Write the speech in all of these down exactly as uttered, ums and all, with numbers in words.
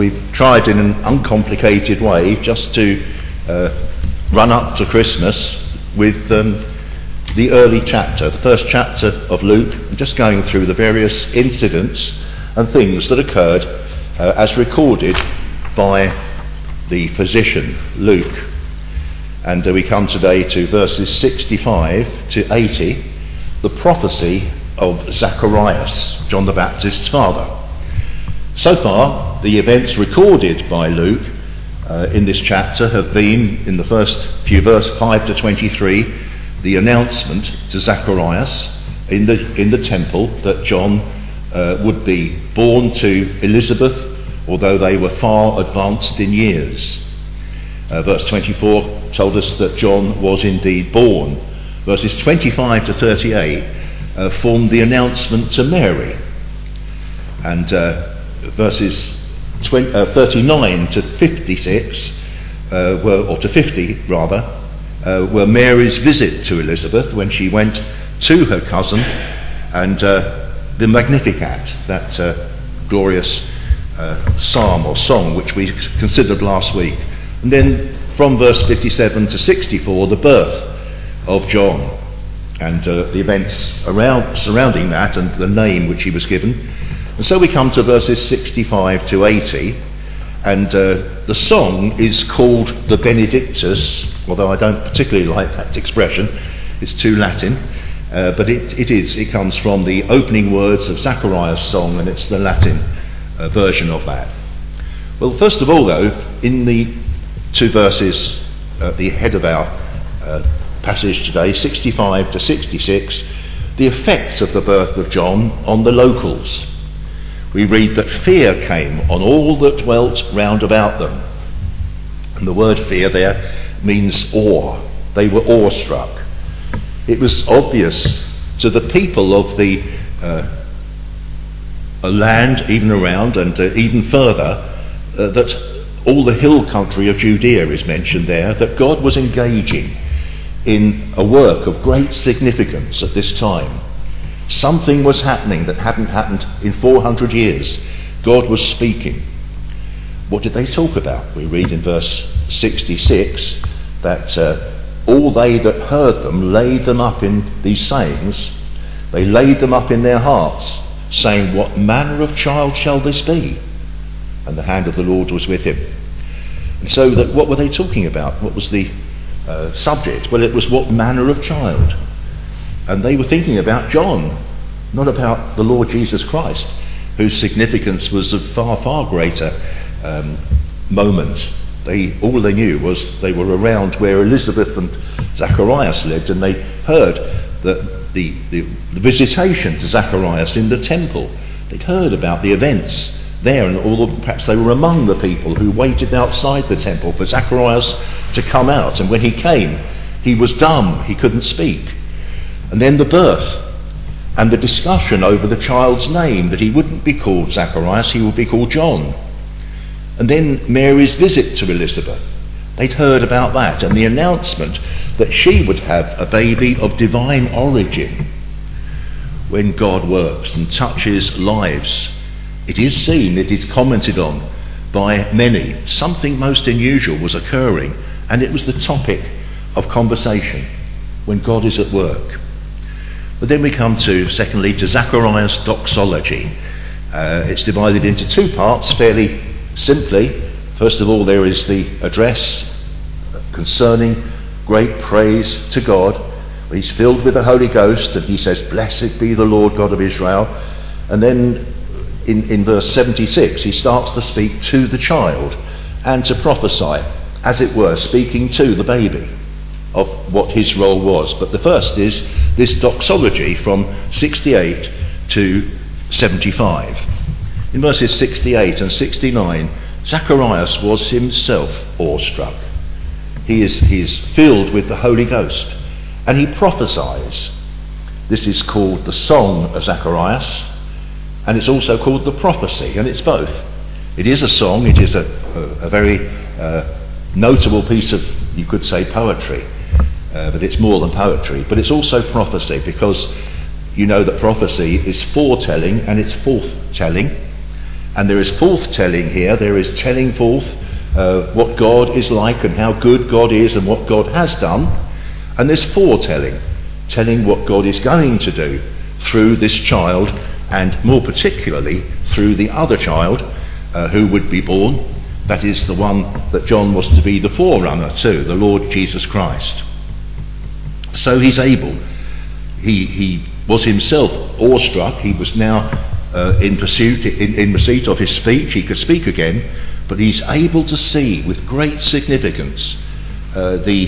we've tried in an uncomplicated way just to uh, run up to Christmas with um, the early chapter, the first chapter of Luke, and just going through the various incidents and things that occurred uh, as recorded by the physician Luke. And uh, we come today to verses sixty-five to eighty, the prophecy of Zacharias, John the Baptist's father. So far, the events recorded by Luke uh, in this chapter have been, in the first few verses five to twenty-three, the announcement to Zacharias in the in the temple that John uh, would be born to Elizabeth, although they were far advanced in years. Uh, verse twenty-four told us that John was indeed born. Verses twenty-five to thirty-eight uh, formed the announcement to Mary. And uh, verses twenty, uh, thirty-nine to fifty-six, uh, were, or to fifty rather, uh, were Mary's visit to Elizabeth when she went to her cousin, and uh, the Magnificat, that uh, glorious uh, psalm or song which we considered last week. And then from verse fifty-seven to sixty-four, the birth of John and uh, the events around surrounding that and the name which he was given. And so we come to verses sixty-five to eighty, and uh, the song is called the Benedictus, although I don't particularly like that expression, it's too Latin, uh, but it, it is, it comes from the opening words of Zacharias' song, and it's the Latin uh, version of that. Well, first of all though, in the two verses at the head of our uh, passage today, sixty-five to sixty-six, the effects of the birth of John on the locals. We read that fear came on all that dwelt round about them. And the word fear there means awe. They were awestruck. It was obvious to the people of the uh, land even around and uh, even further uh, that all the hill country of Judea is mentioned there, that God was engaging in a work of great significance at this time. Something was happening that hadn't happened in four hundred years. God was speaking. What did they talk about? We read in verse sixty-six that uh, all they that heard them laid them up in these sayings. They laid them up in their hearts, saying, "What manner of child shall this be?" And the hand of the Lord was with him. And so that, what were they talking about? What was the uh, subject? Well, it was what manner of child. And they were thinking about John, not about the Lord Jesus Christ, whose significance was of far, far greater um, moment. They, all they knew was they were around where Elizabeth and Zacharias lived, and they heard that the, the, the visitation to Zacharias in the temple. They'd heard about the events there, and all of, perhaps they were among the people who waited outside the temple for Zacharias to come out. And when he came, he was dumb, he couldn't speak. And then the birth and the discussion over the child's name, that he wouldn't be called Zacharias, he would be called John. And then Mary's visit to Elizabeth. They'd heard about that, and the announcement that she would have a baby of divine origin. When God works and touches lives, it is seen, it is commented on by many. Something most unusual was occurring, and it was the topic of conversation when God is at work. But then we come to, secondly, to Zacharias' doxology. Uh, it's divided into two parts, fairly simply. First of all, there is the address concerning great praise to God. He's filled with the Holy Ghost, and he says, "Blessed be the Lord God of Israel." And then in, in verse seventy-six, he starts to speak to the child and to prophesy, as it were, speaking to the baby of what his role was. But the first is this doxology from sixty-eight to seventy-five. In verses sixty-eight and sixty-nine, Zacharias was himself awestruck. He is, he is filled with the Holy Ghost, and he prophesies. This is called the Song of Zacharias, and it's also called the Prophecy, and it's both. It is a song, it is a, a, a very uh, notable piece of, you could say, poetry. Uh, but it's more than poetry, but it's also prophecy, because you know that prophecy is foretelling and it's forthtelling, And there is forth-telling here. There is telling forth uh, what God is like and how good God is and what God has done. And there's foretelling, telling what God is going to do through this child, and more particularly through the other child uh, who would be born. That is the one that John was to be the forerunner to, the Lord Jesus Christ. So he's able. He, he was himself awestruck. He was now uh, in pursuit, in, in receipt of his speech. He could speak again, but he's able to see with great significance uh, the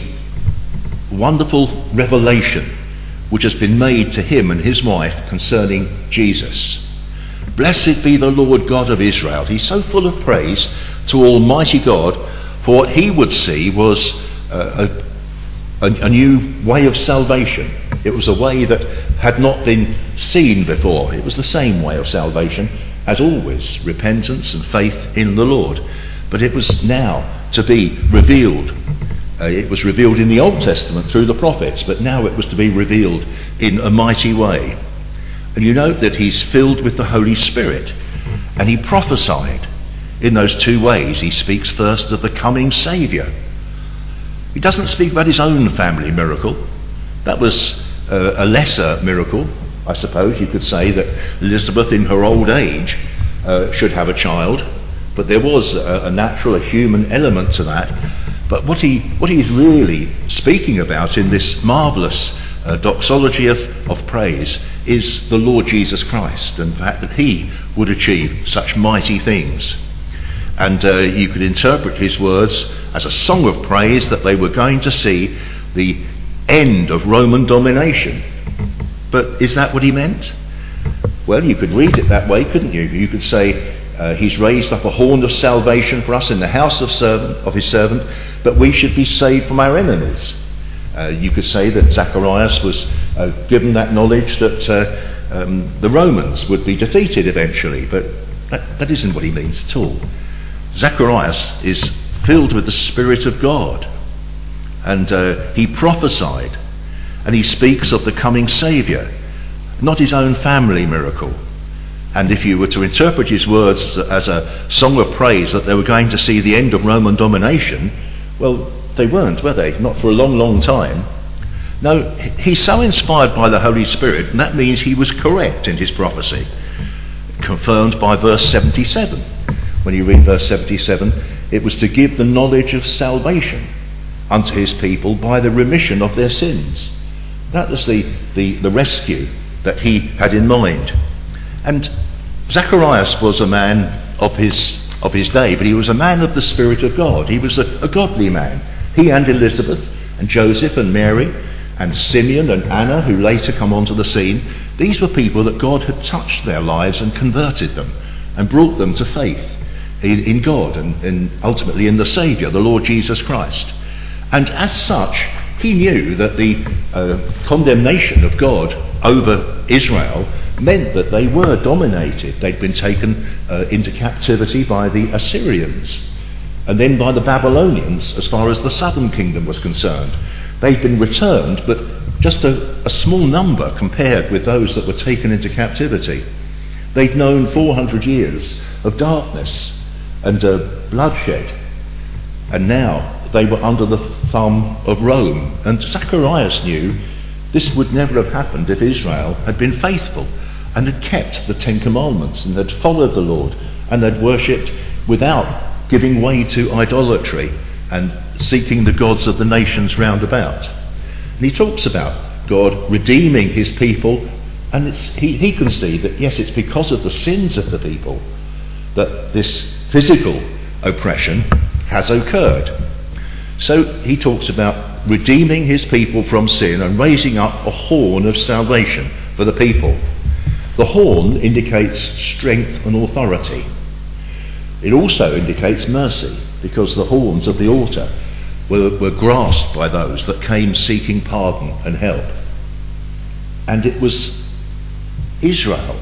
wonderful revelation which has been made to him and his wife concerning Jesus. Blessed be the Lord God of Israel. He's so full of praise to Almighty God, for what he would see was uh, a, a, a new way of salvation. It was a way that had not been seen before. It was the same way of salvation as always, repentance and faith in the Lord. But it was now to be revealed. Uh, it was revealed in the Old Testament through the prophets, but now it was to be revealed in a mighty way. And you note that he's filled with the Holy Spirit, and he prophesied in those two ways. He speaks first of the coming Saviour. He doesn't speak about his own family miracle. That was uh, a lesser miracle, I suppose you could say, that Elizabeth in her old age uh, should have a child, but there was a, a natural, a human element to that. But what he what he's really speaking about in this marvellous uh, doxology of, of praise is the Lord Jesus Christ, and the fact that he would achieve such mighty things. And uh, you could interpret his words as a song of praise that they were going to see the end of Roman domination. But is that what he meant? Well, you could read it that way, couldn't you? You could say, Uh, he's raised up a horn of salvation for us in the house of servant of his servant, that we should be saved from our enemies. Uh, you could say that Zacharias was uh, given that knowledge that uh, um, the Romans would be defeated eventually, but that, that isn't what he means at all. Zacharias is filled with the Spirit of God, and uh, he prophesied, and he speaks of the coming Saviour, not his own family miracle. And if you were to interpret his words as a song of praise that they were going to see the end of Roman domination, well, they weren't, were they? Not for a long, long time. No, he's so inspired by the Holy Spirit, and that means he was correct in his prophecy, confirmed by verse seventy-seven. When you read verse seventy-seven, it was to give the knowledge of salvation unto his people by the remission of their sins. That was the, the, the rescue that he had in mind. And Zacharias was a man of his of his day, but he was a man of the Spirit of God. He was a, a godly man. He and Elizabeth and Joseph and Mary and Simeon and Anna, who later come onto the scene, these were people that God had touched their lives and converted them and brought them to faith in, in God and, and ultimately in the Saviour, the Lord Jesus Christ. And as such, he knew that the uh, condemnation of God over Israel meant that they were dominated. They'd been taken uh, into captivity by the Assyrians and then by the Babylonians as far as the southern kingdom was concerned. They'd been returned, but just a, a small number compared with those that were taken into captivity. They'd known four hundred years of darkness and uh, bloodshed, and now they were under the thumb of Rome. And Zacharias knew this would never have happened if Israel had been faithful and had kept the Ten Commandments and had followed the Lord and had worshipped without giving way to idolatry and seeking the gods of the nations round about. And he talks about God redeeming his people, and it's, he, he can see that, yes, it's because of the sins of the people that this physical oppression has occurred. So he talks about redeeming his people from sin and raising up a horn of salvation for the people. The horn indicates strength and authority. It also indicates mercy, because the horns of the altar were, were grasped by those that came seeking pardon and help. And it was Israel,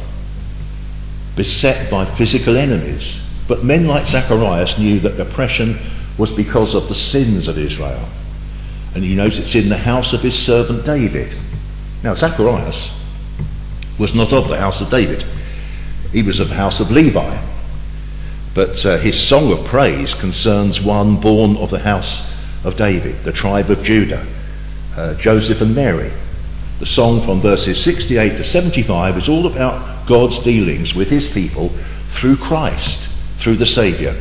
beset by physical enemies. But men like Zacharias knew that oppression was because of the sins of Israel. And you notice it's in the house of his servant David. Now, Zacharias was not of the house of David. He was of the house of Levi. But uh, his song of praise concerns one born of the house of David, the tribe of Judah, uh, Joseph and Mary. The song from verses sixty-eight to seventy-five is all about God's dealings with his people through Christ, through the Saviour.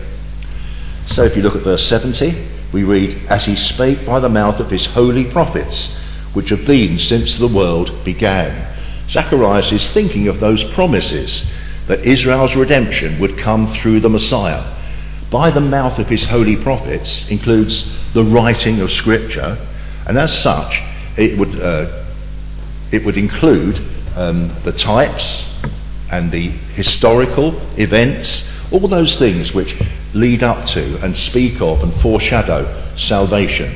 So if you look at verse seventy, we read, "As he spake by the mouth of his holy prophets, which have been since the world began." Zacharias is thinking of those promises that Israel's redemption would come through the Messiah. By the mouth of his holy prophets includes the writing of Scripture, and as such it would uh, it would include um, the types and the historical events, all those things which lead up to and speak of and foreshadow salvation.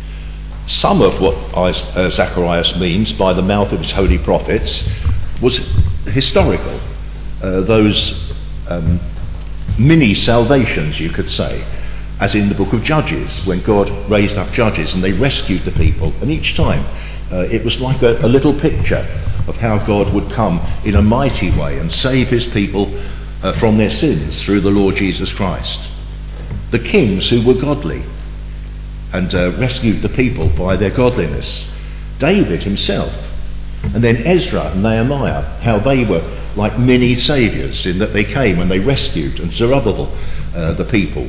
Some of what uh, Zacharias means by the mouth of his holy prophets was historical. Uh, those um, mini salvations, you could say, as in the book of Judges, when God raised up judges and they rescued the people, and each time uh, it was like a, a little picture of how God would come in a mighty way and save his people uh, from their sins through the Lord Jesus Christ. The kings who were godly and uh, rescued the people by their godliness. David himself, and then Ezra and Nehemiah, how they were like mini saviours in that they came and they rescued and Zerubbabel uh, the people.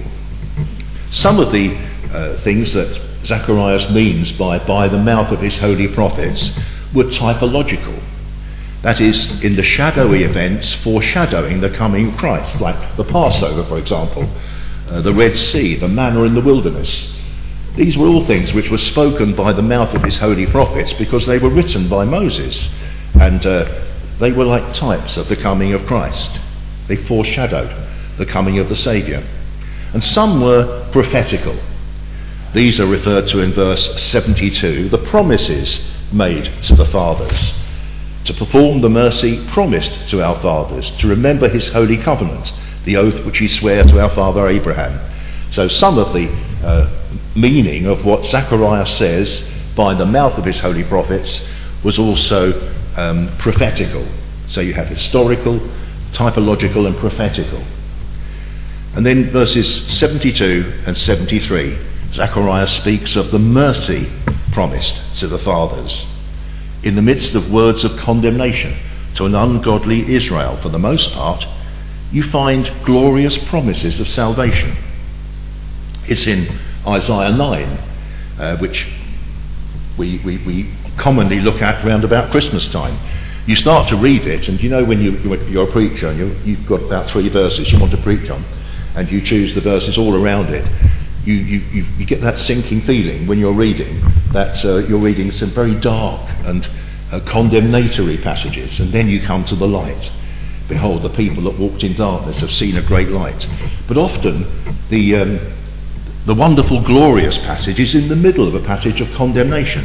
Some of the uh, things that Zacharias means by by the mouth of his holy prophets were typological. That is, in the shadowy events foreshadowing the coming of Christ, like the Passover, for example, uh, the Red Sea, the manna in the wilderness. These were all things which were spoken by the mouth of his holy prophets because they were written by Moses, and uh, they were like types of the coming of Christ. They foreshadowed the coming of the Saviour. And some were prophetical. These are referred to in verse seventy-two, the promises made to the fathers, to perform the mercy promised to our fathers, to remember his holy covenant, the oath which he sware to our father Abraham. So some of the uh, meaning of what Zacharias says by the mouth of his holy prophets was also um, prophetical. So you have historical, typological and prophetical. And then verses seventy-two and seventy-three, Zacharias speaks of the mercy promised to the fathers. In the midst of words of condemnation to an ungodly Israel, for the most part, you find glorious promises of salvation. It's in Isaiah nine, uh, which we, we, we commonly look at round about Christmas time. You start to read it, and you know when you, you're a preacher and you, you've got about three verses you want to preach on, and you choose the verses all around it, you, you, you, you get that sinking feeling when you're reading that uh, you're reading some very dark and uh, condemnatory passages, and then you come to the light. Behold, the people that walked in darkness have seen a great light. But often the um, the wonderful, glorious passage is in the middle of a passage of condemnation.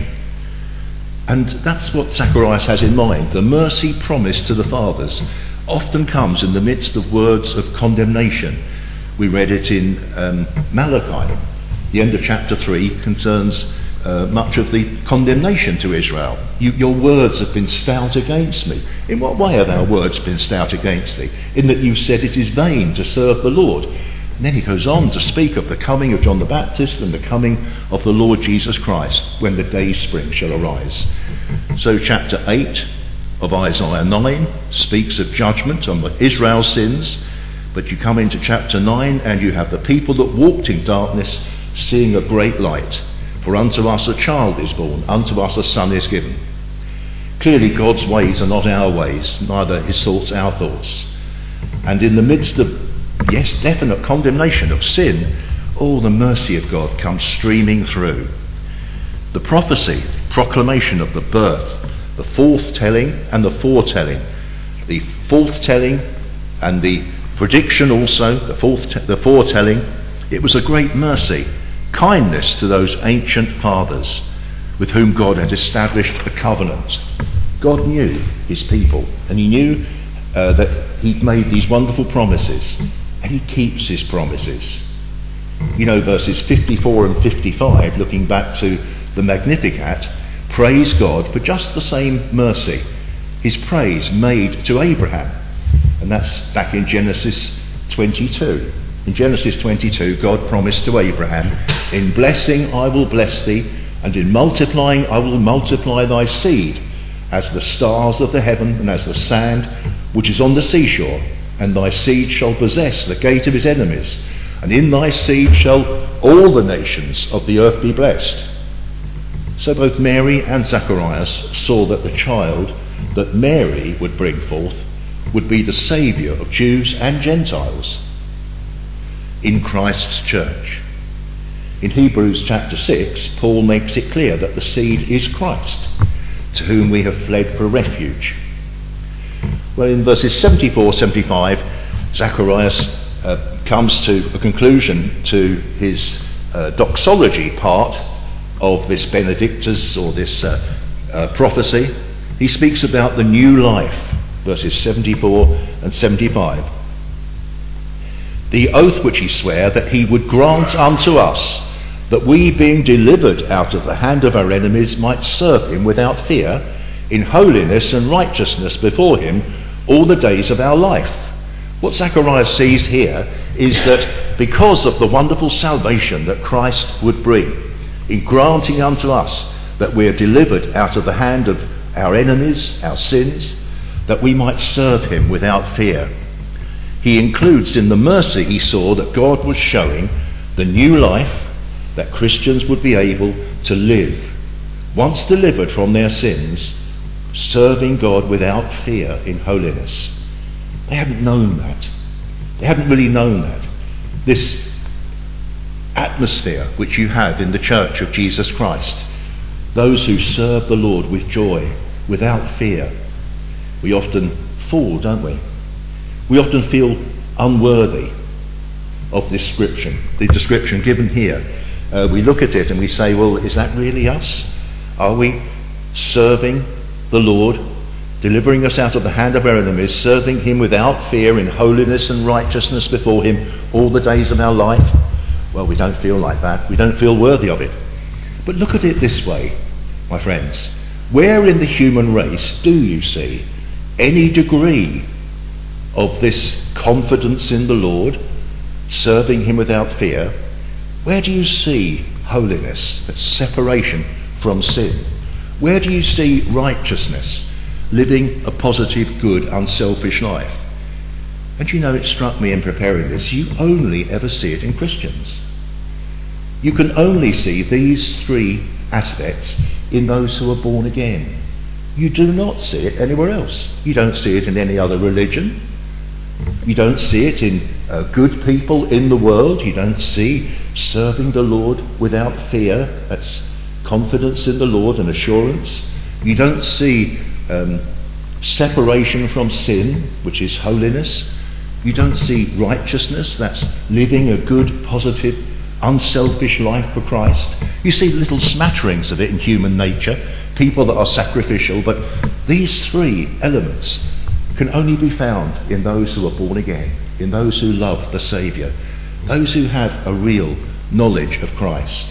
And that's what Zacharias has in mind. The mercy promised to the fathers often comes in the midst of words of condemnation. We read it in um, Malachi. The end of chapter three concerns uh, much of the condemnation to Israel. You, your words have been stout against me. In what way have our words been stout against thee? In that you said it is vain to serve the Lord. And then he goes on to speak of the coming of John the Baptist and the coming of the Lord Jesus Christ when the day spring shall arise. So chapter eight of Isaiah nine speaks of judgment on Israel's sins, but you come into chapter nine and you have the people that walked in darkness seeing a great light. For unto us a child is born, unto us a son is given. Clearly God's ways are not our ways, neither his thoughts our thoughts. And in the midst of yes, definite condemnation of sin, all the mercy of God comes streaming through. The prophecy, proclamation of the birth, the forthtelling and the foretelling. The forthtelling and the prediction also, the, forth, the foretelling, it was a great mercy, kindness to those ancient fathers with whom God had established a covenant. God knew his people, and he knew uh, that he'd made these wonderful promises. And he keeps his promises. You know, verses fifty-four and fifty-five, looking back to the Magnificat, praise God for just the same mercy, his praise made to Abraham. And that's back in Genesis twenty-two. In Genesis twenty-two, God promised to Abraham, "In blessing I will bless thee, and in multiplying I will multiply thy seed, as the stars of the heaven and as the sand which is on the seashore. And thy seed shall possess the gate of his enemies, and in thy seed shall all the nations of the earth be blessed." So both Mary and Zacharias saw that the child that Mary would bring forth would be the Saviour of Jews and Gentiles in Christ's church. In Hebrews chapter six, Paul makes it clear that the seed is Christ, to whom we have fled for refuge. Well, in verses seventy-four, seventy-five, Zacharias uh, comes to a conclusion to his uh, doxology part of this Benedictus, or this uh, uh, prophecy. He speaks about the new life, verses seventy-four and seventy-five. "The oath which he sware that he would grant unto us, that we, being delivered out of the hand of our enemies, might serve him without fear, in holiness and righteousness before him all the days of our life." What Zacharias sees here is that because of the wonderful salvation that Christ would bring, in granting unto us that we are delivered out of the hand of our enemies, our sins, that we might serve him without fear. He includes in the mercy he saw that God was showing the new life that Christians would be able to live, once delivered from their sins, serving God without fear in holiness. They hadn't known that. They hadn't really known that. This atmosphere which you have in the church of Jesus Christ, those who serve the Lord with joy, without fear. We often fall, don't we? We often feel unworthy of this description, the description given here. Uh, we look at it and we say, well, is that really us? Are we serving the Lord, delivering us out of the hand of our enemies, serving him without fear in holiness and righteousness before him all the days of our life? Well, we don't feel like that. We don't feel worthy of it. But look at it this way, my friends. Where in the human race do you see any degree of this confidence in the Lord, serving him without fear? Where do you see holiness, that separation from sin? Where do you see righteousness, living a positive, good, unselfish life? And you know, it struck me in preparing this, you only ever see it in Christians. You can only see these three aspects in those who are born again. You do not see it anywhere else. You don't see it in any other religion. You don't see it in uh, good people in the world. You don't see serving the Lord without fear. That's confidence in the Lord and assurance. You don't see um, separation from sin, which is holiness. You don't see righteousness. That's living a good, positive, unselfish life for Christ. You see little smatterings of it in human nature, people that are sacrificial, but these three elements can only be found in those who are born again, in those who love the Saviour, those who have a real knowledge of Christ.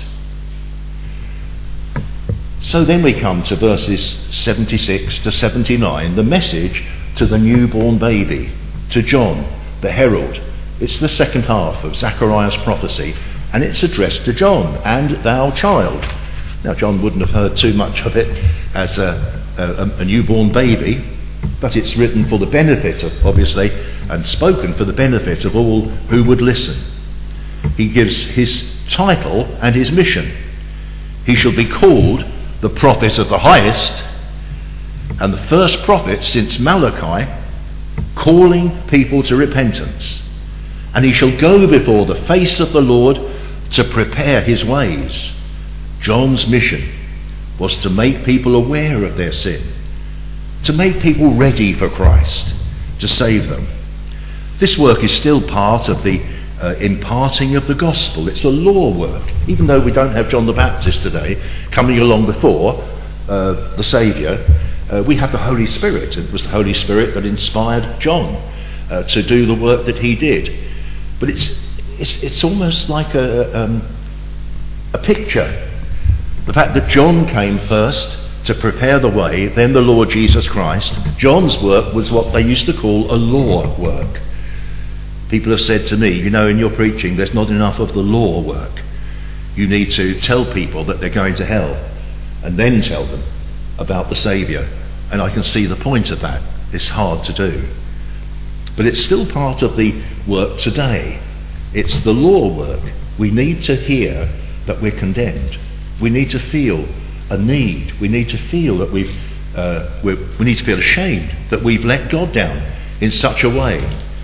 So then we come to verses seventy-six to seventy-nine, the message to the newborn baby, to John, the herald. It's the second half of Zechariah's prophecy, and it's addressed to John, "And thou child." Now, John wouldn't have heard too much of it as a, a, a newborn baby, but it's written for the benefit of, obviously, and spoken for the benefit of all who would listen. He gives his title and his mission. He shall be called the prophet of the highest, and the first prophet since Malachi, calling people to repentance. And he shall go before the face of the Lord to prepare his ways. John's mission was to make people aware of their sin, to make people ready for Christ, to save them. This work is still part of the uh, imparting of the gospel. It's a law work. Even though we don't have John the Baptist today coming along before uh, the Saviour, uh, we have the Holy Spirit. It was the Holy Spirit that inspired John uh, to do the work that he did. But it's it's, it's almost like a, um, a picture. The fact that John came first to prepare the way, then the Lord Jesus Christ. John's work was what they used to call a law work. People have said to me, you know, in your preaching there's not enough of the law work. You need to tell people that they're going to hell and then tell them about the Saviour. And I can see the point of that. It's hard to do. But it's still part of the work today. It's the law work. We need to hear that we're condemned. We need to feel a need. We need to feel that we've, uh, we're, we need to feel ashamed that we've let God down in such a way.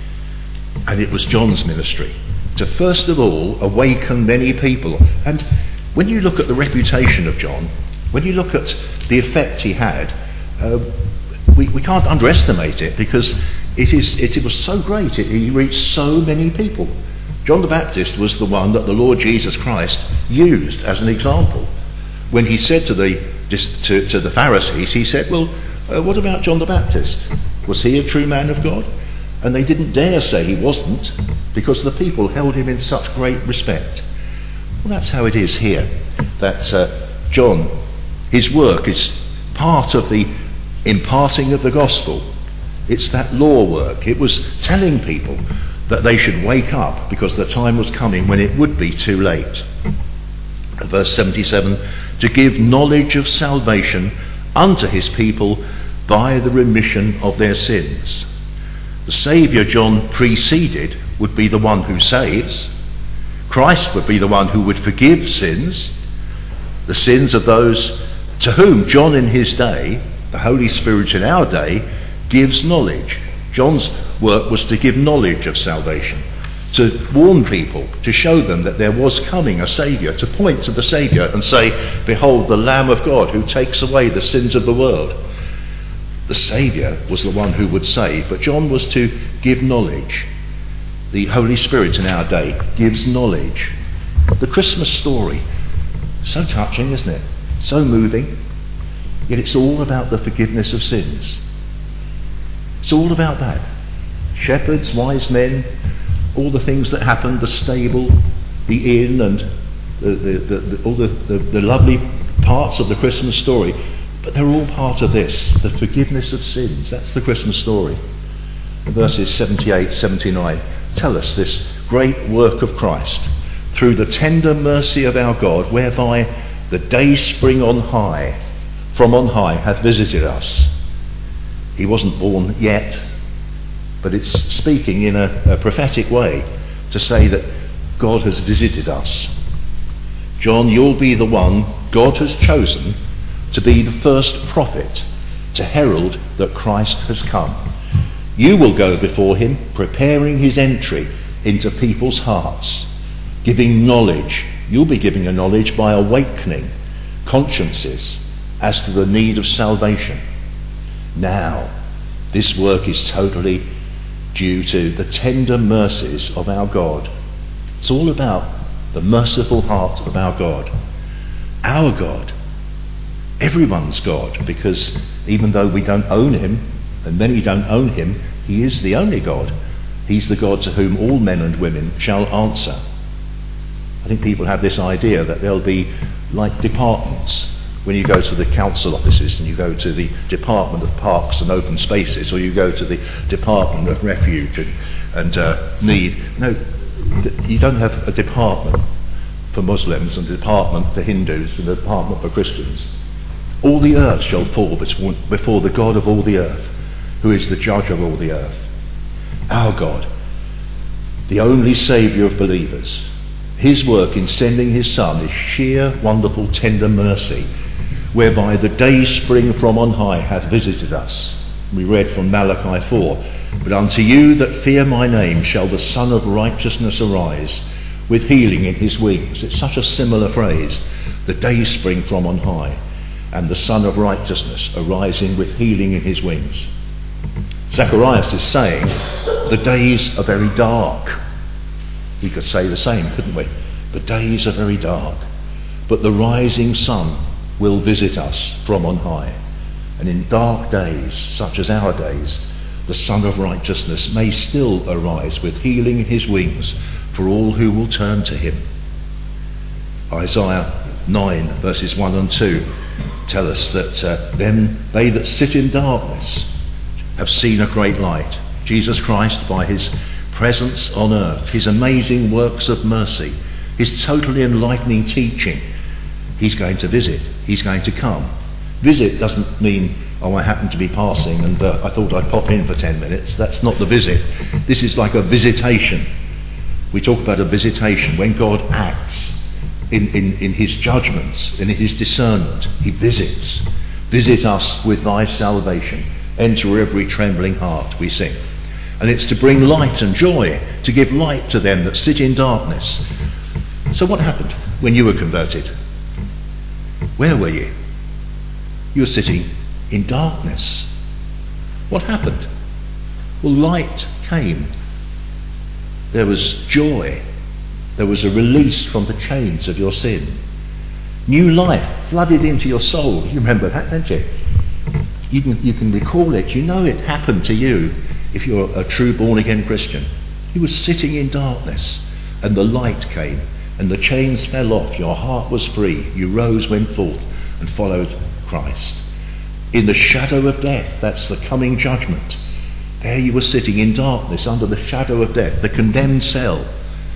And it was John's ministry to first of all awaken many people. And when you look at the reputation of John, when you look at the effect he had, uh, we, we can't underestimate it, because it is it, it was so great. It, he reached so many people. John the Baptist was the one that the Lord Jesus Christ used as an example. When he said to the to, to the Pharisees, he said, well, uh, what about John the Baptist? Was he a true man of God? And they didn't dare say he wasn't, because the people held him in such great respect. Well, that's how it is here, that uh, John, his work is part of the imparting of the gospel. It's that law work. It was telling people that they should wake up, because the time was coming when it would be too late. Verse seventy-seven, to give knowledge of salvation unto his people by the remission of their sins. The Saviour John preceded would be the one who saves. Christ would be the one who would forgive sins, the sins of those to whom John in his day, the Holy Spirit in our day, gives knowledge. John's work was to give knowledge of salvation, to warn people, to show them that there was coming a Saviour, to point to the Saviour and say, behold, the Lamb of God who takes away the sins of the world. The Saviour was the one who would save, but John was to give knowledge. The Holy Spirit in our day gives knowledge. The Christmas story, so touching, isn't it? So moving. Yet it's all about the forgiveness of sins. It's all about that. Shepherds, wise men, all the things that happened, the stable, the inn, and the, the, the, the, all the, the, the lovely parts of the Christmas story. But they're all part of this, the forgiveness of sins. That's the Christmas story. Verses seventy-eight, seventy-nine tell us this great work of Christ through the tender mercy of our God, whereby the day spring on high, from on high, hath visited us. He wasn't born yet, but it's speaking in a, a prophetic way to say that God has visited us. John, you'll be the one God has chosen to be the first prophet to herald that Christ has come. You will go before him, preparing his entry into people's hearts, giving knowledge. You'll be giving a knowledge by awakening consciences as to the need of salvation. Now, this work is totally due to the tender mercies of our God. It's all about the merciful heart of our God. Our God. Everyone's God, because even though we don't own him, and many don't own him, he is the only God. He's the God to whom all men and women shall answer. I think people have this idea that there'll be like departments. When you go to the council offices and you go to the Department of Parks and Open Spaces, or you go to the Department of Refuge and, and uh, Need. No, you don't have a department for Muslims and a department for Hindus and a department for Christians. All the earth shall fall before the God of all the earth, who is the judge of all the earth. Our God, the only Saviour of believers. His work in sending his Son is sheer, wonderful, tender mercy, whereby the day spring from on high hath visited us. We read from Malachi four, but unto you that fear my name shall the Son of righteousness arise, with healing in his wings. It's such a similar phrase. The day spring from on high, and the Son of righteousness arising with healing in his wings. Zacharias is saying, the days are very dark. We could say the same, couldn't we? The days are very dark, but the rising sun will visit us from on high. And in dark days, such as our days, the Son of righteousness may still arise with healing in his wings for all who will turn to him. Isaiah nine verses one and two tell us that uh, then they that sit in darkness have seen a great light. Jesus Christ, by his presence on earth, his amazing works of mercy, his totally enlightening teaching, he's going to visit, he's going to come. Visit doesn't mean, oh, I happen to be passing and uh, I thought I'd pop in for ten minutes. That's not the visit. This is like a visitation. We talk about a visitation when God acts in, in, in his judgments, in his discernment. He visits. Visit us with thy salvation. Enter every trembling heart, we sing. And it's to bring light and joy, to give light to them that sit in darkness. So what happened when you were converted? Where were you? You were sitting in darkness. What happened? Well, light came. There was joy. There was a release from the chains of your sin. New life flooded into your soul. You remember that, don't you? You can, you can recall it. You know it happened to you if you're a true born-again Christian. You were sitting in darkness and the light came and the chains fell off. Your heart was free. You rose, went forth and followed Christ. In the shadow of death, that's the coming judgment. There you were sitting in darkness under the shadow of death, the condemned cell.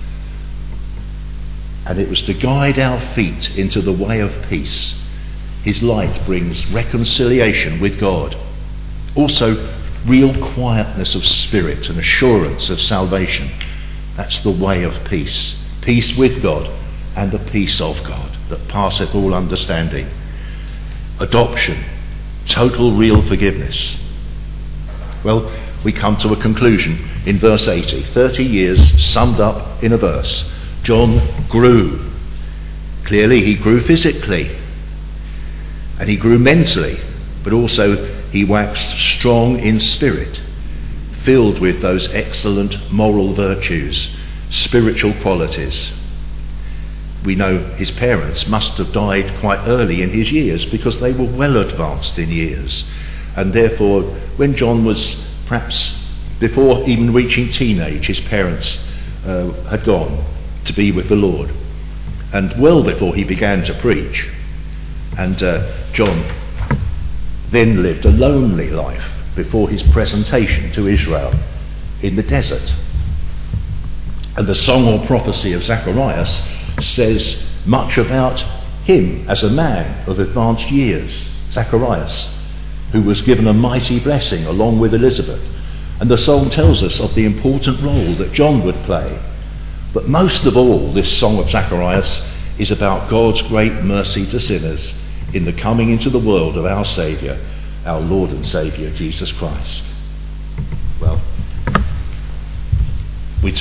And it was to guide our feet into the way of peace. His light brings reconciliation with God. Also, real quietness of spirit and assurance of salvation. That's the way of peace. Peace with God and the peace of God that passeth all understanding. Adoption. Total real forgiveness. Well, we come to a conclusion in verse eighty. Thirty years summed up in a verse. John grew. Clearly he grew physically. And he grew mentally. But also he waxed strong in spirit. Filled with those excellent moral virtues, spiritual qualities. We know his parents must have died quite early in his years because they were well advanced in years. And therefore, when John was perhaps before even reaching teenage, his parents uh, had gone to be with the Lord. And well before he began to preach. And uh, John then lived a lonely life before his presentation to Israel in the desert. And the song or prophecy of Zacharias says much about him as a man of advanced years, Zacharias, who was given a mighty blessing along with Elizabeth. And the song tells us of the important role that John would play. But most of all, this song of Zacharias is about God's great mercy to sinners in the coming into the world of our Saviour, our Lord and Saviour, Jesus Christ.